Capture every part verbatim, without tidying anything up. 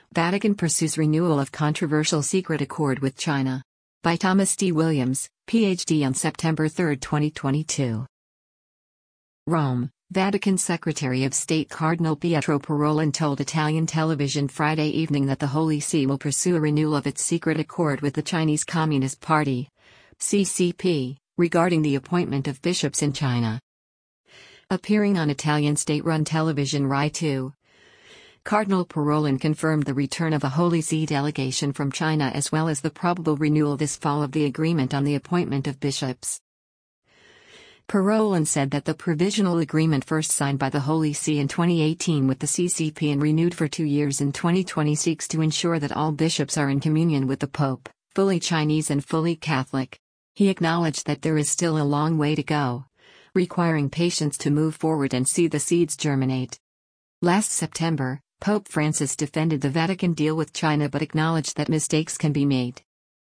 Vatican pursues renewal of controversial secret accord with China. By Thomas D. Williams, P H D on September third, twenty twenty-two. Rome, Vatican Secretary of State Cardinal Pietro Parolin told Italian television Friday evening that the Holy See will pursue a renewal of its secret accord with the Chinese Communist Party, C C P, regarding the appointment of bishops in China. Appearing on Italian state-run television Rai two, Cardinal Parolin confirmed the return of a Holy See delegation from China as well as the probable renewal this fall of the agreement on the appointment of bishops. Parolin said that the provisional agreement first signed by the Holy See in twenty eighteen with the C C P and renewed for two years in twenty twenty seeks to ensure that all bishops are in communion with the Pope, fully Chinese and fully Catholic. He acknowledged that there is still a long way to go, requiring patience to move forward and see the seeds germinate. Last September, Pope Francis defended the Vatican deal with China but acknowledged that mistakes can be made.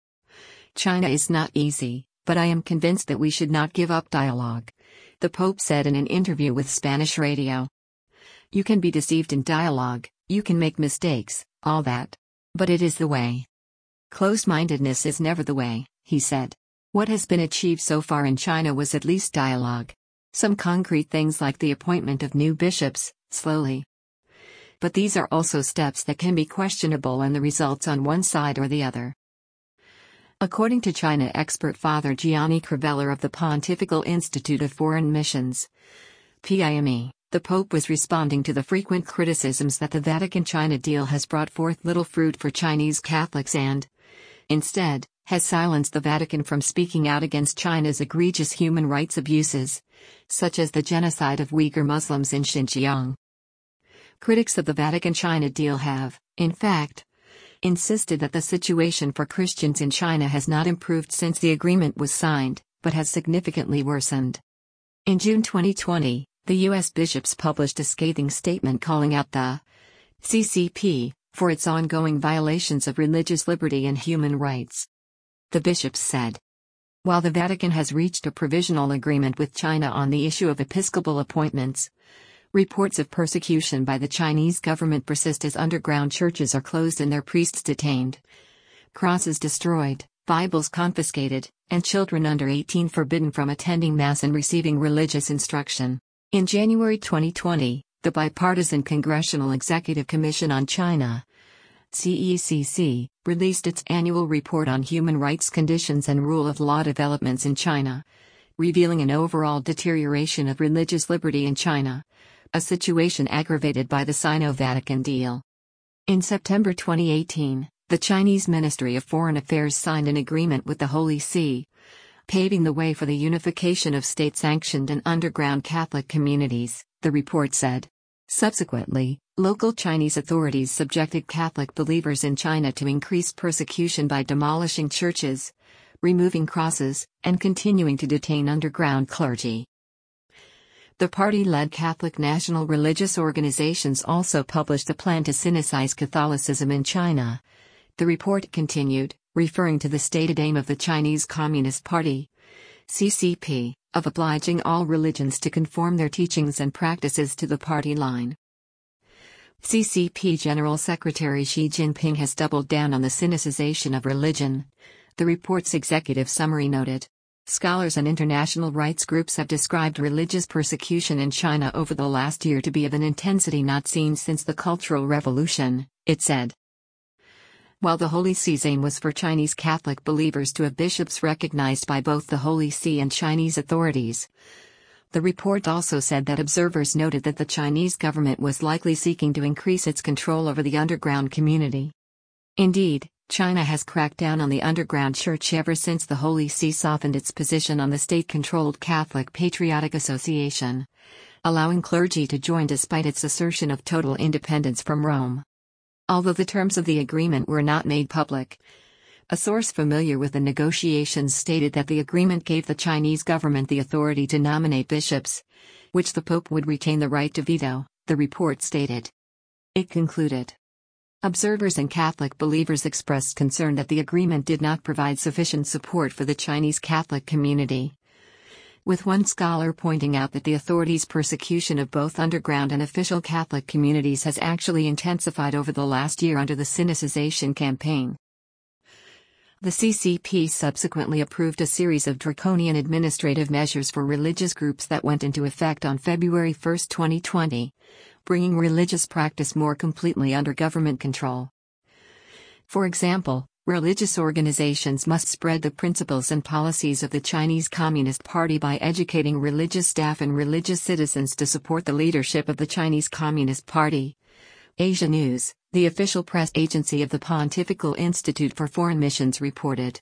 China is not easy, but I am convinced that we should not give up dialogue, the Pope said in an interview with Spanish radio. You can be deceived in dialogue, you can make mistakes, all that. But it is the way. Close-mindedness is never the way, he said. What has been achieved so far in China was at least dialogue. Some concrete things like the appointment of new bishops, slowly. But these are also steps that can be questionable and the results on one side or the other. According to China expert Father Gianni Criveller of the Pontifical Institute of Foreign Missions, P I M E, the Pope was responding to the frequent criticisms that the Vatican-China deal has brought forth little fruit for Chinese Catholics and, instead, has silenced the Vatican from speaking out against China's egregious human rights abuses, such as the genocide of Uyghur Muslims in Xinjiang. Critics of the Vatican-China deal have, in fact, insisted that the situation for Christians in China has not improved since the agreement was signed, but has significantly worsened. In June twenty twenty, the U S bishops published a scathing statement calling out the C C P for its ongoing violations of religious liberty and human rights. The bishops said, while the Vatican has reached a provisional agreement with China on the issue of episcopal appointments, reports of persecution by the Chinese government persist as underground churches are closed and their priests detained, crosses destroyed, Bibles confiscated, and children under eighteen forbidden from attending Mass and receiving religious instruction. In January twenty twenty, the Bipartisan Congressional Executive Commission on China, C E C C, released its annual report on human rights conditions and rule of law developments in China, revealing an overall deterioration of religious liberty in China, a situation aggravated by the Sino-Vatican deal. In September twenty eighteen, the Chinese Ministry of Foreign Affairs signed an agreement with the Holy See, paving the way for the unification of state-sanctioned and underground Catholic communities, the report said. Subsequently, local Chinese authorities subjected Catholic believers in China to increased persecution by demolishing churches, removing crosses, and continuing to detain underground clergy. The party-led Catholic national religious organizations also published a plan to sinicize Catholicism in China. The report continued, referring to the stated aim of the Chinese Communist Party, C C P, of obliging all religions to conform their teachings and practices to the party line. C C P General Secretary Xi Jinping has doubled down on the sinicization of religion, the report's executive summary noted. Scholars and international rights groups have described religious persecution in China over the last year to be of an intensity not seen since the Cultural Revolution, it said. While the Holy See's aim was for Chinese Catholic believers to have bishops recognized by both the Holy See and Chinese authorities, the report also said that observers noted that the Chinese government was likely seeking to increase its control over the underground community. Indeed, China has cracked down on the underground church ever since the Holy See softened its position on the state-controlled Catholic Patriotic Association, allowing clergy to join despite its assertion of total independence from Rome. Although the terms of the agreement were not made public, a source familiar with the negotiations stated that the agreement gave the Chinese government the authority to nominate bishops, which the Pope would retain the right to veto, the report stated. It concluded. Observers and Catholic believers expressed concern that the agreement did not provide sufficient support for the Chinese Catholic community. with one scholar pointing out that the authorities' persecution of both underground and official Catholic communities has actually intensified over the last year under the Sinicization campaign. The C C P subsequently approved a series of draconian administrative measures for religious groups that went into effect on February first, twenty twenty, bringing religious practice more completely under government control. For example, religious organizations must spread the principles and policies of the Chinese Communist Party by educating religious staff and religious citizens to support the leadership of the Chinese Communist Party. Asia News, the official press agency of the Pontifical Institute for Foreign Missions, reported.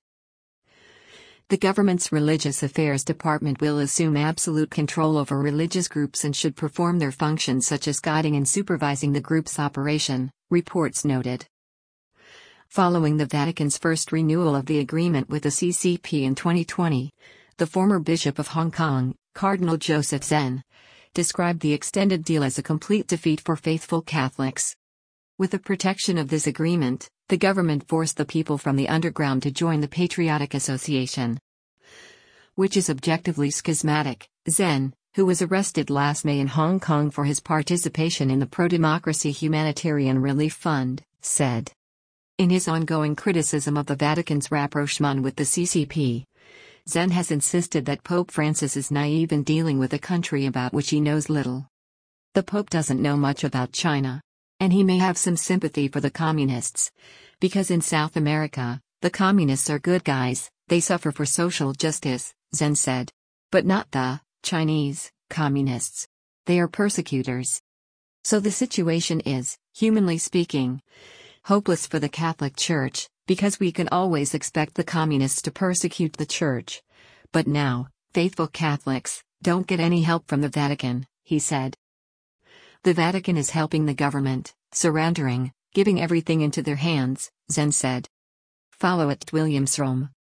The government's Religious Affairs Department will assume absolute control over religious groups and should perform their functions such as guiding and supervising the group's operation, reports noted. Following the Vatican's first renewal of the agreement with the C C P in twenty twenty, the former Bishop of Hong Kong, Cardinal Joseph Zen, described the extended deal as a complete defeat for faithful Catholics. With the protection of this agreement, the government forced the people from the underground to join the Patriotic Association, which is objectively schismatic, Zen, who was arrested last May in Hong Kong for his participation in the pro-democracy Humanitarian Relief Fund, said. In his ongoing criticism of the Vatican's rapprochement with the C C P, Zen has insisted that Pope Francis is naive in dealing with a country about which he knows little. The Pope doesn't know much about China. And he may have some sympathy for the communists. Because in South America, the communists are good guys, they suffer for social justice, Zen said. But not the Chinese communists. They are persecutors. So the situation is, humanly speaking, hopeless for the Catholic Church, because we can always expect the communists to persecute the Church. But now, faithful Catholics don't get any help from the Vatican, he said. The Vatican is helping the government, surrendering, giving everything into their hands, Zen said. Follow at Williams Rome.